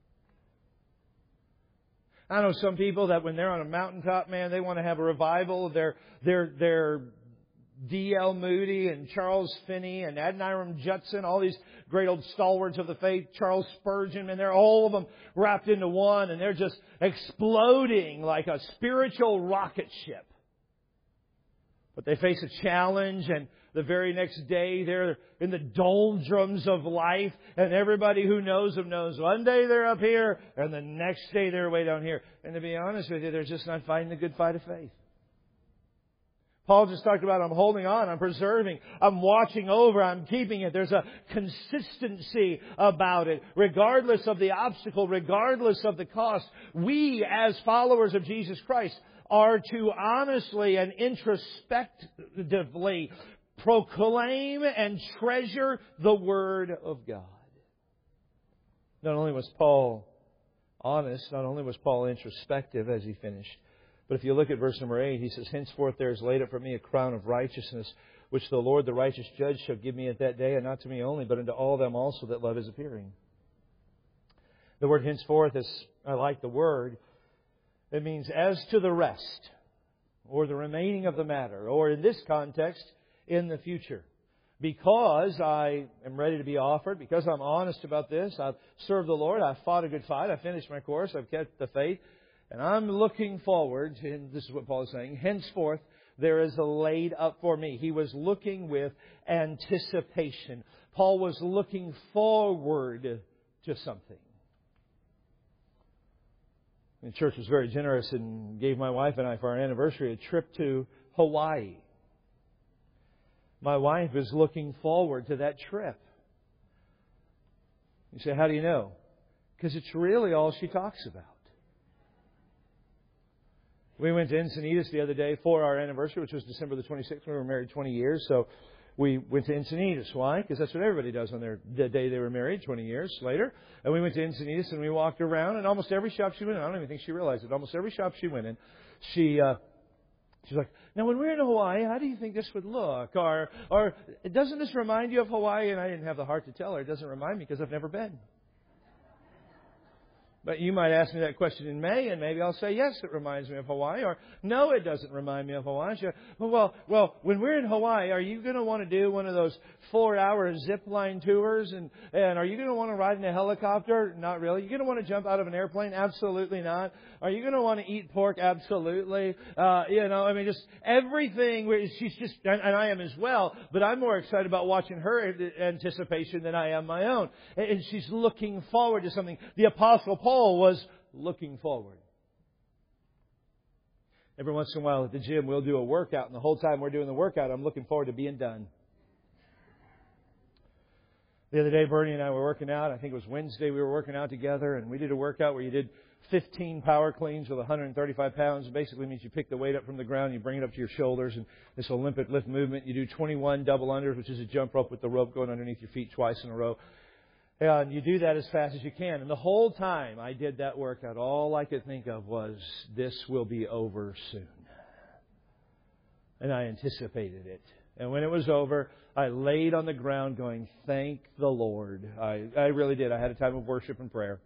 I know some people that when they're on a mountaintop, man, they want to have a revival. They're, they're, they're D L Moody and Charles Finney and Adoniram Judson, all these great old stalwarts of the faith, Charles Spurgeon, and they're all of them wrapped into one, and they're just exploding like a spiritual rocket ship. But they face a challenge, and the very next day they're in the doldrums of life, and everybody who knows them knows one day they're up here, and the next day they're way down here. And to be honest with you, they're just not fighting the good fight of faith. Paul just talked about, I'm holding on, I'm preserving, I'm watching over, I'm keeping it. There's a consistency about it. Regardless of the obstacle, regardless of the cost, we as followers of Jesus Christ are to honestly and introspectively proclaim and treasure the Word of God. Not only was Paul honest, not only was Paul introspective as he finished, but if you look at verse number eight, he says, henceforth there is laid up for me a crown of righteousness, which the Lord, the righteous judge, shall give me at that day, and not to me only, but unto all them also that love His appearing. The word henceforth is, I like the word, it means as to the rest, or the remaining of the matter, or in this context, in the future. Because I am ready to be offered, because I'm honest about this, I've served the Lord, I've fought a good fight, I've finished my course, I've kept the faith, and I'm looking forward, and this is what Paul is saying, henceforth there is a laid up for me. He was looking with anticipation. Paul was looking forward to something. The church was very generous and gave my wife and I, for our anniversary, a trip to Hawaii. My wife is looking forward to that trip. You say, how do you know? Because it's really all she talks about. We went to Encinitas the other day for our anniversary, which was December the twenty-sixth. We were married twenty years, so we went to Encinitas. Why? Because that's what everybody does on their the day they were married, twenty years later. And we went to Encinitas and we walked around, and almost every shop she went in, I don't even think she realized it, almost every shop she went in, she uh, she's like, now when we're in Hawaii, how do you think this would look? Or, or doesn't this remind you of Hawaii? And I didn't have the heart to tell her. It doesn't remind me because I've never been. But you might ask me that question in May, and maybe I'll say, yes, it reminds me of Hawaii, or no, it doesn't remind me of Hawaii. Well, well, when we're in Hawaii, are you going to want to do one of those four-hour zip line tours? And, and are you going to want to ride in a helicopter? Not really. Are you going to want to jump out of an airplane? Absolutely not. Are you going to want to eat pork? Absolutely. Uh, you know, I mean, just everything. She's just, and I am as well, but I'm more excited about watching her anticipation than I am my own. And she's looking forward to something. The Apostle Paul was looking forward. Every once in a while at the gym, we'll do a workout, and the whole time we're doing the workout, I'm looking forward to being done. The other day, Bernie and I were working out. I think it was Wednesday we were working out together, and we did a workout where you did fifteen power cleans with one hundred thirty-five pounds. It basically means you pick the weight up from the ground, you bring it up to your shoulders, and this Olympic lift movement. You do twenty-one double unders, which is a jump rope with the rope going underneath your feet twice in a row. And you do that as fast as you can. And the whole time I did that workout, all I could think of was, this will be over soon. And I anticipated it. And when it was over, I laid on the ground going, thank the Lord. I, I really did. I had a time of worship and prayer.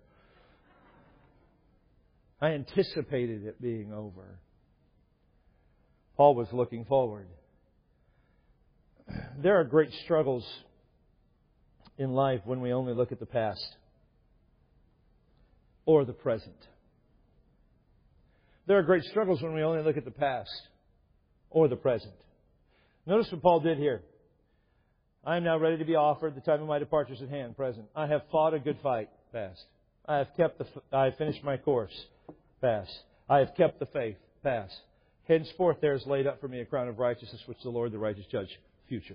I anticipated it being over. Paul was looking forward. There are great struggles in life when we only look at the past or the present. There are great struggles when we only look at the past or the present. Notice what Paul did here. I am now ready to be offered. The time of my departure is at hand. Present. I have fought a good fight. Past. I have kept the. I have finished my course. Past. I have kept the faith. Past. Henceforth there is laid up for me a crown of righteousness, which the Lord, the righteous judge. Future.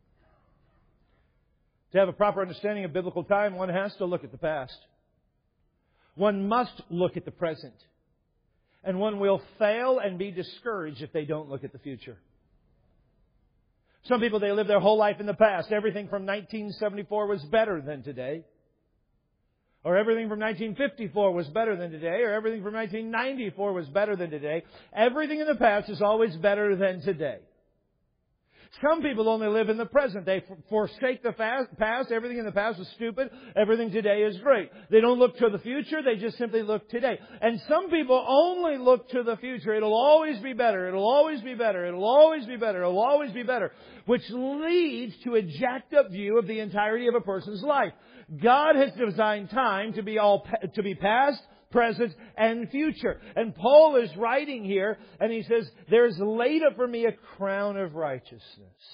To have a proper understanding of biblical time, one has to look at the past. One must look at the present. And one will fail and be discouraged if they don't look at the future. Some people, they live their whole life in the past. Everything from nineteen seventy-four was better than today. Or everything from nineteen fifty-four was better than today. Or everything from nineteen ninety-four was better than today. Everything in the past is always better than today. Some people only live in the present. They forsake the past. Everything in the past was stupid. Everything today is great. They don't look to the future. They just simply look today. And some people only look to the future. It'll always be better. It'll always be better. It'll always be better. It'll always be better. Which leads to a jacked up view of the entirety of a person's life. God has designed time to be all to be past, present, and future. And Paul is writing here, and he says, there's laid up for me a crown of righteousness.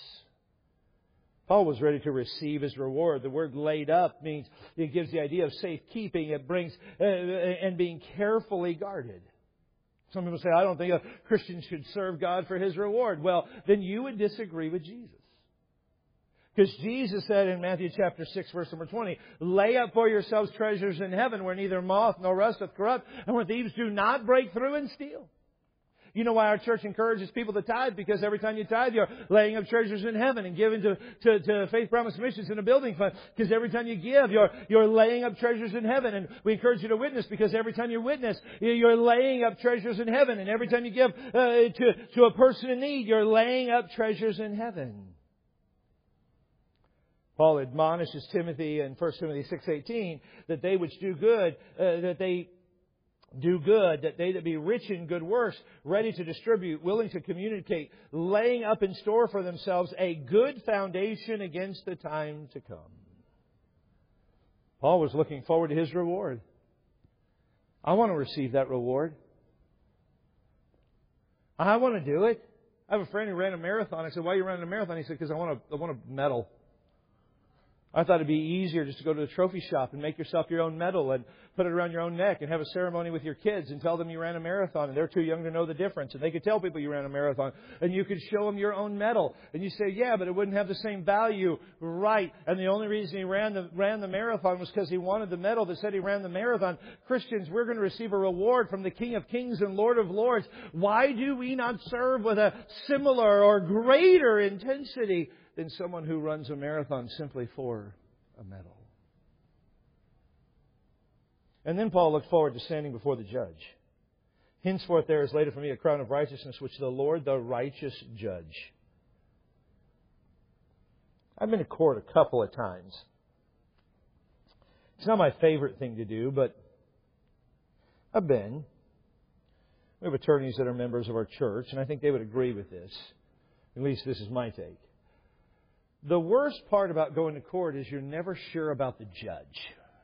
Paul was ready to receive his reward. The word laid up means it gives the idea of safekeeping. It brings, uh, and being carefully guarded. Some people say, I don't think a Christian should serve God for his reward. Well, then you would disagree with Jesus. Because Jesus said in Matthew chapter six, verse number twenty, lay up for yourselves treasures in heaven where neither moth nor rust doth corrupt, and where thieves do not break through and steal. You know why our church encourages people to tithe? Because every time you tithe, you're laying up treasures in heaven and giving to, to, to Faith Promise Missions in a building fund. Because every time you give, you're, you're laying up treasures in heaven. And we encourage you to witness, because every time you witness, you're laying up treasures in heaven. And every time you give uh, to, to a person in need, you're laying up treasures in heaven. Paul admonishes Timothy in First Timothy six eighteen that they which do good, uh, that they do good, that they that be rich in good works, ready to distribute, willing to communicate, laying up in store for themselves a good foundation against the time to come. Paul was looking forward to his reward. I want to receive that reward. I want to do it. I have a friend who ran a marathon. I said, why are you running a marathon? He said, because I want to, I want a medal. I thought it'd be easier just to go to the trophy shop and make yourself your own medal and put it around your own neck and have a ceremony with your kids and tell them you ran a marathon and they're too young to know the difference. And they could tell people you ran a marathon and you could show them your own medal. And you say, yeah, but it wouldn't have the same value. Right. And the only reason he ran the, ran the marathon was because he wanted the medal that said he ran the marathon. Christians, we're going to receive a reward from the King of Kings and Lord of Lords. Why do we not serve with a similar or greater intensity than someone who runs a marathon simply for a medal? And then Paul looked forward to standing before the judge. Henceforth there is laid up for me a crown of righteousness, which the Lord, the righteous judge. I've been to court a couple of times. It's not my favorite thing to do, but I've been. We have attorneys that are members of our church, and I think they would agree with this. At least this is my take. The worst part about going to court is you're never sure about the judge.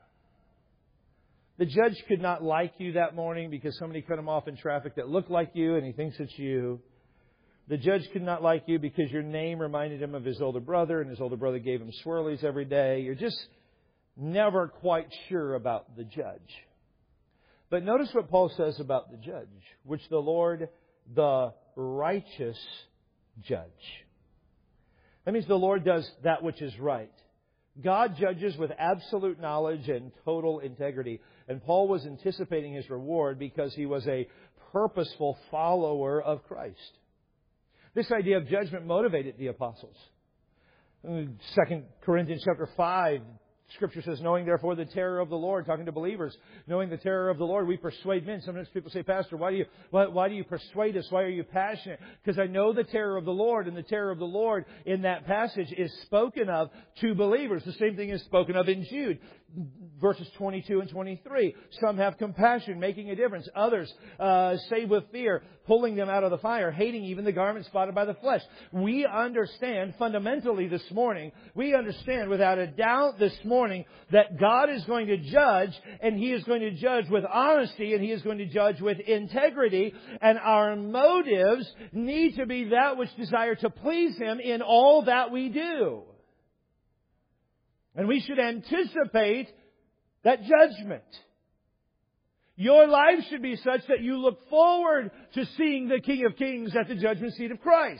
The judge could not like you that morning because somebody cut him off in traffic that looked like you and he thinks it's you. The judge could not like you because your name reminded him of his older brother and his older brother gave him swirlies every day. You're just never quite sure about the judge. But notice what Paul says about the judge, which the Lord, the righteous judge. That means the Lord does that which is right. God judges with absolute knowledge and total integrity. And Paul was anticipating his reward because he was a purposeful follower of Christ. This idea of judgment motivated the apostles. Second Corinthians chapter five, Scripture says, knowing therefore the terror of the Lord, talking to believers, knowing the terror of the Lord, we persuade men. Sometimes people say, Pastor, why do you why, why do you persuade us? Why are you passionate? Because I know the terror of the Lord, and the terror of the Lord in that passage is spoken of to believers. The same thing is spoken of in Jude. Verses twenty-two and twenty-three. Some have compassion, making a difference. Others uh, save with fear, pulling them out of the fire, hating even the garment spotted by the flesh. We understand fundamentally this morning, we understand without a doubt this morning that God is going to judge, and He is going to judge with honesty, and He is going to judge with integrity, and our motives need to be that which desire to please Him in all that we do. And we should anticipate that judgment. Your life should be such that you look forward to seeing the King of Kings at the judgment seat of Christ.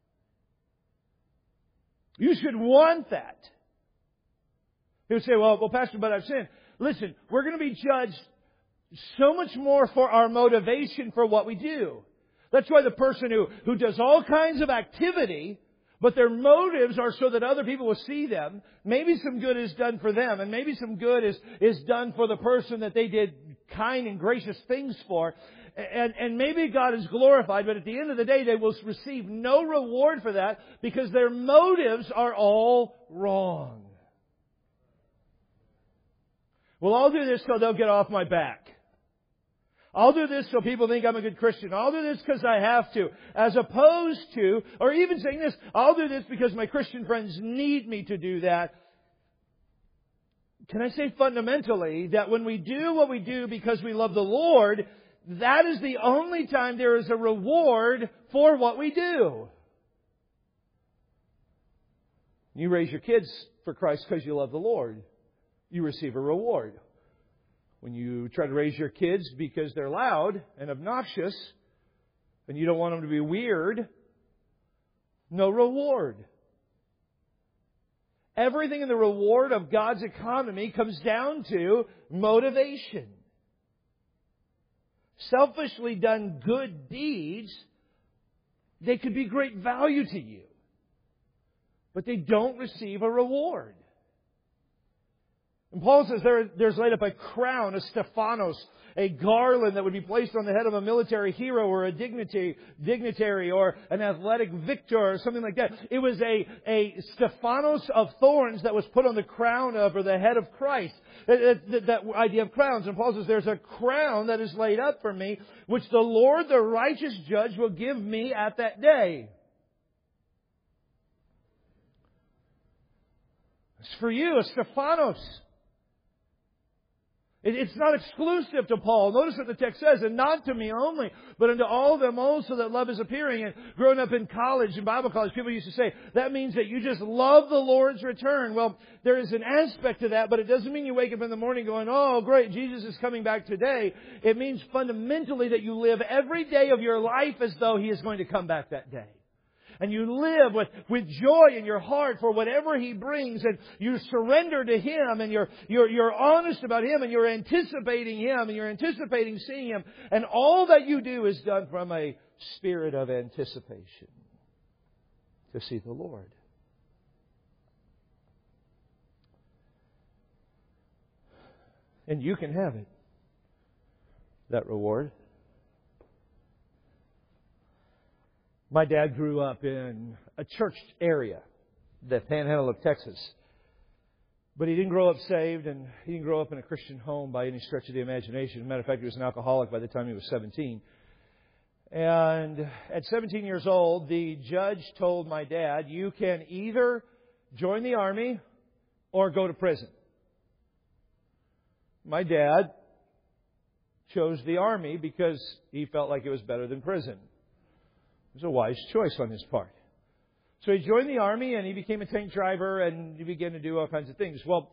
You should want that. People say, well, well, Pastor, but I've sinned. Listen, we're going to be judged so much more for our motivation for what we do. That's why the person who, who does all kinds of activity, but their motives are so that other people will see them. Maybe some good is done for them, and maybe some good is, is done for the person that they did kind and gracious things for. And, and maybe God is glorified, but at the end of the day, they will receive no reward for that because their motives are all wrong. Well, I'll do this so they'll get off my back. I'll do this so people think I'm a good Christian. I'll do this because I have to. As opposed to, or even saying this, I'll do this because my Christian friends need me to do that. Can I say fundamentally that when we do what we do because we love the Lord, that is the only time there is a reward for what we do. You raise your kids for Christ because you love the Lord. You receive a reward. When you try to raise your kids because they're loud and obnoxious and you don't want them to be weird, no reward. Everything in the reward of God's economy comes down to motivation. Selfishly done good deeds, they could be great value to you, but they don't receive a reward. And Paul says there, there's laid up a crown, a Stephanos, a garland that would be placed on the head of a military hero or a dignitary, dignitary or an athletic victor or something like that. It was a, a Stephanos of thorns that was put on the crown of or the head of Christ. That, that, that idea of crowns. And Paul says there's a crown that is laid up for me, which the Lord, the righteous judge, will give me at that day. It's for you, a Stephanos. It's not exclusive to Paul. Notice what the text says, and not to me only, but unto all them also that love is appearing. And growing up in college, in Bible college, people used to say, that means that you just love the Lord's return. Well, there is an aspect to that, but it doesn't mean you wake up in the morning going, oh, great, Jesus is coming back today. It means fundamentally that you live every day of your life as though He is going to come back that day. And you live with, with joy in your heart for whatever He brings. And you surrender to Him. And you're, you're, you're honest about Him. And you're anticipating Him. And you're anticipating seeing Him. And all that you do is done from a spirit of anticipation to see the Lord. And you can have it. That reward. My dad grew up in a church area, the panhandle of Texas. But he didn't grow up saved, and he didn't grow up in a Christian home by any stretch of the imagination. As a matter of fact, he was an alcoholic by the time he was seventeen. And at seventeen years old, the judge told my dad, you can either join the army or go to prison. My dad chose the army because he felt like it was better than prison. It was a wise choice on his part. So he joined the army and he became a tank driver and he began to do all kinds of things. Well,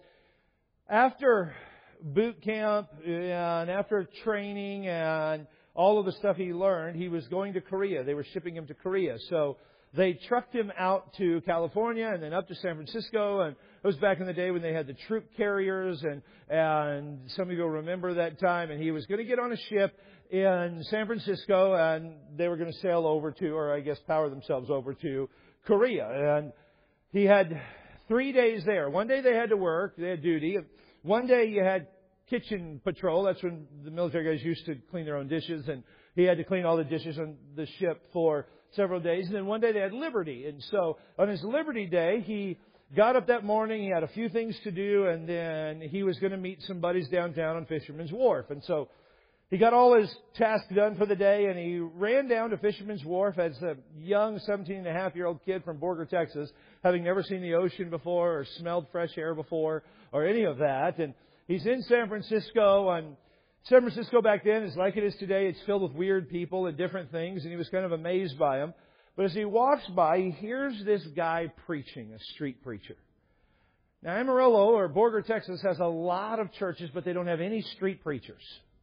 after boot camp and after training and all of the stuff he learned, he was going to Korea. They were shipping him to Korea. So they trucked him out to California and then up to San Francisco. And it was back in the day when they had the troop carriers. And, and some of you will remember that time. And he was going to get on a ship in San Francisco, and they were going to sail over to, or I guess power themselves over to Korea. And he had three days there. One day they had to work, they had duty. One day you had kitchen patrol. That's when the military guys used to clean their own dishes, and he had to clean all the dishes on the ship for several days. And then one day they had liberty. And so on his liberty day, he got up that morning, he had a few things to do, and then he was going to meet some buddies downtown on Fisherman's Wharf. And so he got all his tasks done for the day, and he ran down to Fisherman's Wharf as a young seventeen and a half year old kid from Borger, Texas, having never seen the ocean before or smelled fresh air before or any of that. And he's in San Francisco, and San Francisco back then is like it is today. It's filled with weird people and different things, and he was kind of amazed by them. But as he walks by, he hears this guy preaching, a street preacher. Now, Amarillo or Borger, Texas has a lot of churches, but they don't have any street preachers.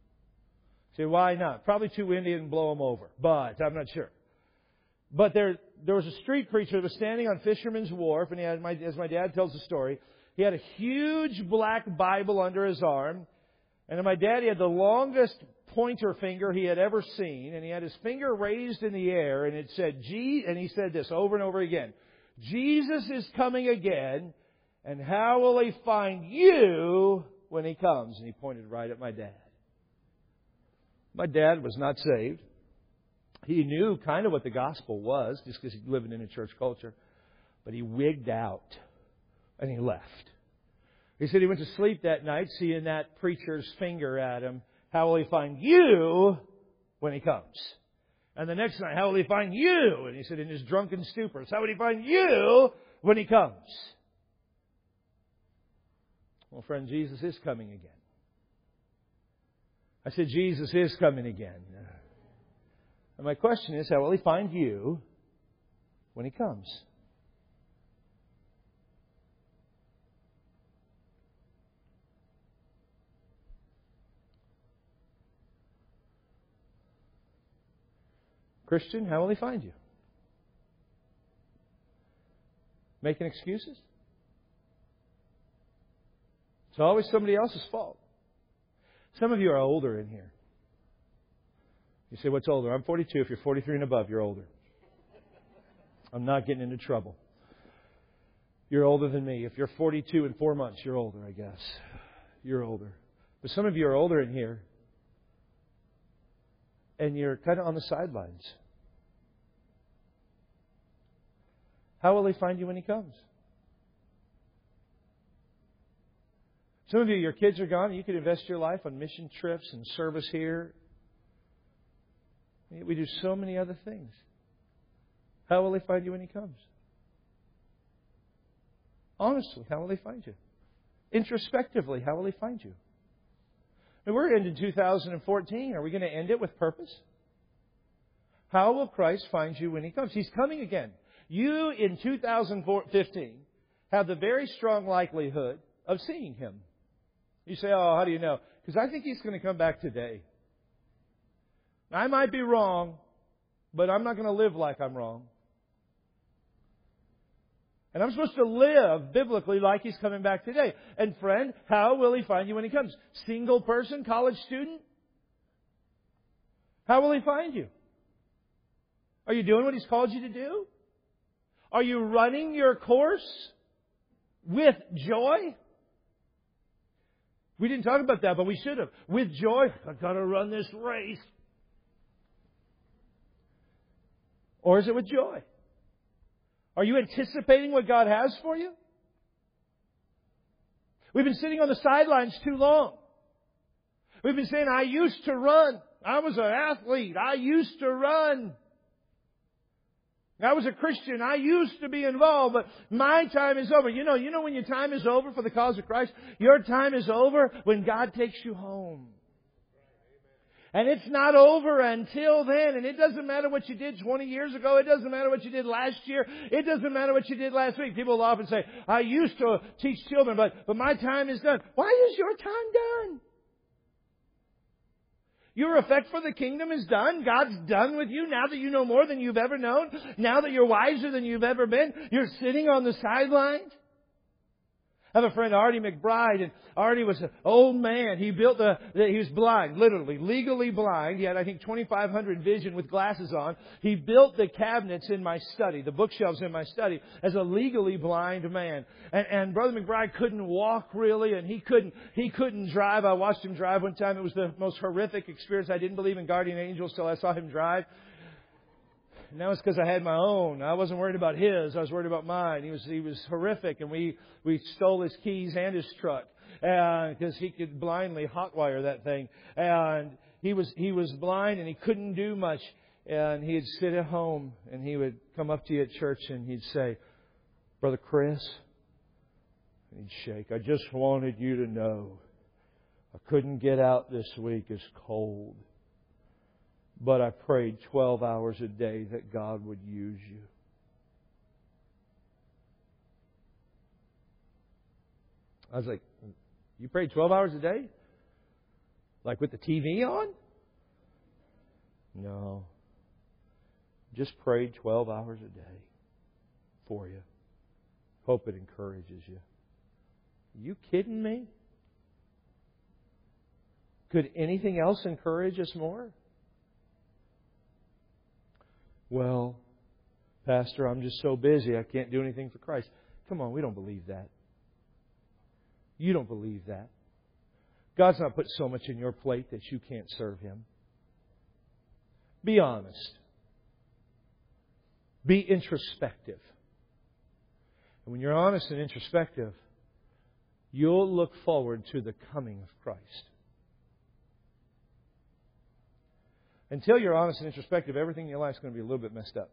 Say, why not? Probably too windy and blow them over. But I'm not sure. But there, there was a street preacher that was standing on Fisherman's Wharf, and he had, my, as my dad tells the story, he had a huge black Bible under his arm. And my dad, he had the longest pointer finger he had ever seen, and he had his finger raised in the air, and it said, "G," and he said this over and over again, "Jesus is coming again, and how will He find you when He comes?" And he pointed right at my dad. My dad was not saved. He knew kind of what the gospel was, just because he lived in a church culture. But he wigged out, and he left. He said he went to sleep that night, seeing that preacher's finger at him. How will He find you when He comes? And the next night, how will He find you? And he said in his drunken stupor, how will He find you when He comes? Well, friend, Jesus is coming again. I said, Jesus is coming again. And my question is, how will He find you when He comes? Christian, how will He find you? Making excuses? It's always somebody else's fault. Some of you are older in here. You say, what's older? I'm forty-two. If you're forty-three and above, you're older. I'm not getting into trouble. You're older than me. If you're forty-two and four months, you're older, I guess. You're older. But some of you are older in here, and you're kind of on the sidelines. How will He find you when He comes? Some of you, your kids are gone. You could invest your life on mission trips and service here. We do so many other things. How will He find you when He comes? Honestly, how will He find you? Introspectively, how will He find you? And we're into two thousand fourteen. Are we going to end it with purpose? How will Christ find you when He comes? He's coming again. You, in two thousand fifteen, have the very strong likelihood of seeing Him. You say, oh, how do you know? Because I think He's going to come back today. I might be wrong, but I'm not going to live like I'm wrong. And I'm supposed to live biblically like He's coming back today. And friend, how will He find you when He comes? Single person, college student? How will He find you? Are you doing what He's called you to do? Are you running your course with joy? We didn't talk about that, but we should have. With joy, I've got to run this race. Or is it with joy? Are you anticipating what God has for you? We've been sitting on the sidelines too long. We've been saying, I used to run. I was an athlete. I used to run. I was a Christian. I used to be involved, but my time is over. You know, you know when your time is over for the cause of Christ? Your time is over when God takes you home. And it's not over until then. And it doesn't matter what you did twenty years ago. It doesn't matter what you did last year. It doesn't matter what you did last week. People will often say, I used to teach children, but, but my time is done. Why is your time done? Your effect for the kingdom is done. God's done with you now that you know more than you've ever known. Now that you're wiser than you've ever been. You're sitting on the sidelines. I have a friend, Artie McBride, and Artie was an old man. He built the, the, he was blind, literally, legally blind. He had, I think, twenty-five hundred vision with glasses on. He built the cabinets in my study, the bookshelves in my study, as a legally blind man. And, and Brother McBride couldn't walk really, and he couldn't, he couldn't drive. I watched him drive one time. It was the most horrific experience. I didn't believe in guardian angels till I saw him drive. And that was because I had my own. I wasn't worried about his. I was worried about mine. He was he was horrific, and we, we stole his keys and his truck because he could blindly hotwire that thing. And he was he was blind, and he couldn't do much. And he'd sit at home, and he would come up to you at church, and he'd say, Brother Chris, and he'd shake, I just wanted you to know I couldn't get out this week. It's cold. But I prayed twelve hours a day that God would use you. I was like, you prayed twelve hours a day? Like with the T V on? No. Just prayed twelve hours a day for you. Hope it encourages you. Are you kidding me? Could anything else encourage us more? Well, Pastor, I'm just so busy, I can't do anything for Christ. Come on, we don't believe that. You don't believe that. God's not put so much in your plate that you can't serve Him. Be honest. Be introspective. And when you're honest and introspective, you'll look forward to the coming of Christ. Until you're honest and introspective, everything in your life is going to be a little bit messed up.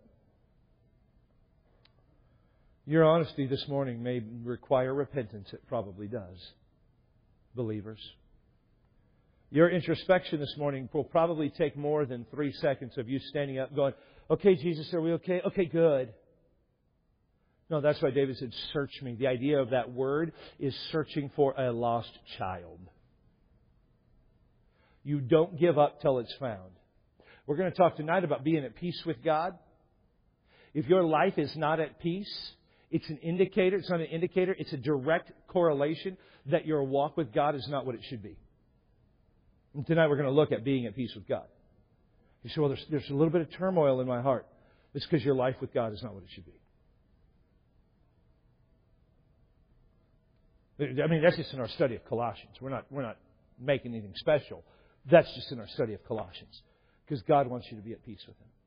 Your honesty this morning may require repentance. It probably does. Believers. Your introspection this morning will probably take more than three seconds of you standing up going, okay, Jesus, are we okay? Okay, good. No, that's why David said, search me. The idea of that word is searching for a lost child. You don't give up till it's found. We're going to talk tonight about being at peace with God. If your life is not at peace, it's an indicator. It's not an indicator. It's a direct correlation that your walk with God is not what it should be. And tonight we're going to look at being at peace with God. You say, well, there's, there's a little bit of turmoil in my heart. It's because your life with God is not what it should be. I mean, that's just in our study of Colossians. We're not, we're not making anything special. That's just in our study of Colossians. Because God wants you to be at peace with Him.